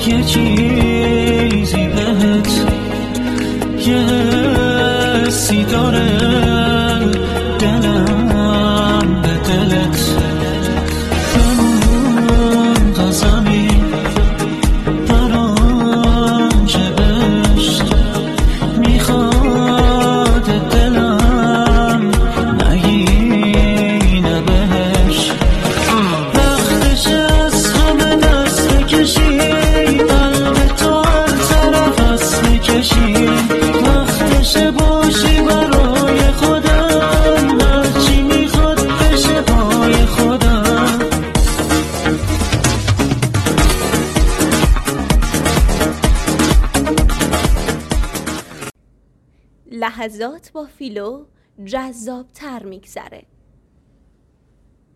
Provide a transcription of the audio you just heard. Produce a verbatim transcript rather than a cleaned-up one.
یه چیزی بهت، یه حسی داره دلم به دلت. بمون تا زمین برام چه بشت، میخواد دلم نگینه بهش. وقتش از همه دست بکشی، قلب تو هر طرف هست بکشی. وقتش باشی برای خودم، هرچی میخواد بشه پای خودم. لحظات با فیلو جذاب تر میگذره.